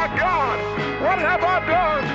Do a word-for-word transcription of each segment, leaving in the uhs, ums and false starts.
my God, what have I done?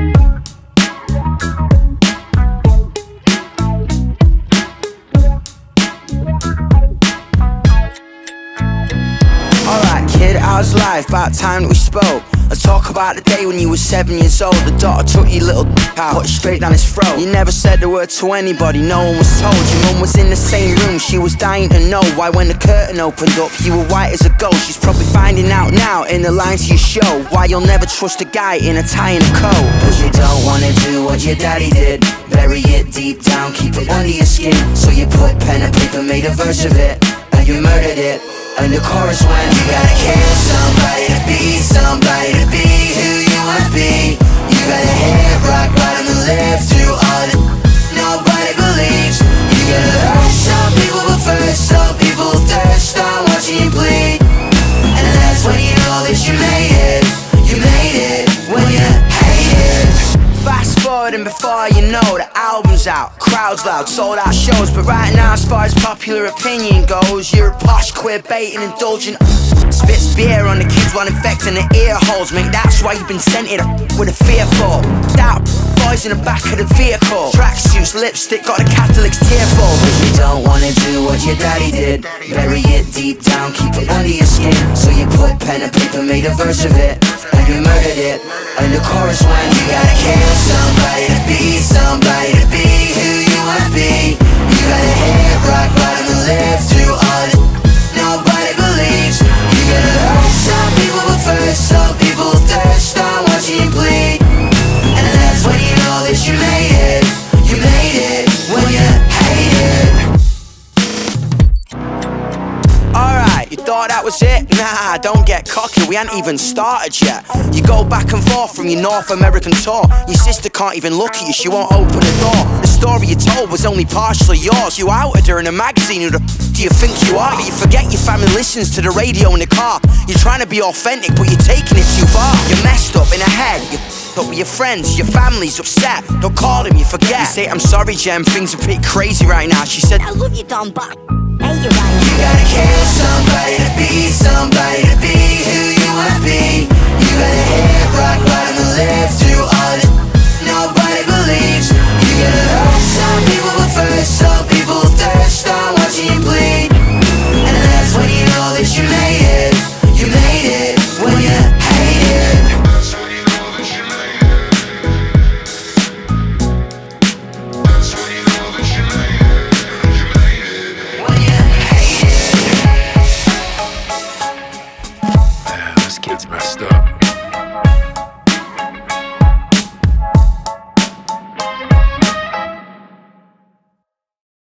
Alright kid, how's life? About time that we spoke. Let's talk about the day when you were seven years old. The daughter took your little out, put it straight down his throat. You never said a word to anybody, no one was told. Your mum was in the same room, she was dying to know why when the curtain opened up you were white as a ghost. She's probably finding out now in the lines to your show why you'll never trust a guy in a tie and a coat. Cause you don't wanna do what your daddy did, bury it deep down, keep it under your skin. So you put pen and paper, made a verse of it, and you murdered it. And the chorus went, you gotta kill somebody to be somebody, to be who you wanna be. You gotta hit rock bottom and live through all the nobody believes. You gotta hurt some people, but first some people thirst on watching you bleed. And that's when you know that you made it. You made it when you hate it. Fast forward and before you know the album's out, crowds loud, sold out shows. But right now as far as popular opinion goes, you're a posh, queer baiting, indulgent spits beer on the kids while infecting the ear holes. Mate, that's why you've been sent here with a fearful doubt. Boys in the back of the vehicle, tracksuits, lipstick, got the Catholics tearful. Cause you don't wanna do what your daddy did, bury it deep down, keep it under your skin. So you put pen and paper, made a verse of it, and you murdered it. And the chorus went, you gotta kill somebody to be somebody, to be who you wanna be. You gotta hit rock bottom and live through all the nobody believes. You gotta hurt some people, but first some people thirst on watching you bleed. And that's when you know that you made it. You made it when you hate it. Alright, you thought that was it? Nah, don't get cocky, we ain't even started yet. You go back and forth from your North American tour. Your sister can't even look at you, she won't open the door. The story you told was only partially yours. You outed her in a magazine, who the f*** do you think you are? But you forget your family listens to the radio in the car. You're trying to be authentic, but you're taking it too far. You're messed up in the head, you're f***ed up with your friends, your family's upset. Don't call them, you forget. You say, I'm sorry Jem, things are pretty crazy right now. She said, I love you, Don, but hey, you're right. You gotta kill somebody to be somebody, to be who you wanna be. You gotta hit rock bottom and live through all the nobody believes. You gotta hurt some people, but first some people thirst on watching you bleed. And that's when you know that you made it. You made it when you hate it. That's when you know that you made it. That's when you know that you made it. You made it. When you hate it. Man, this kid's messed up.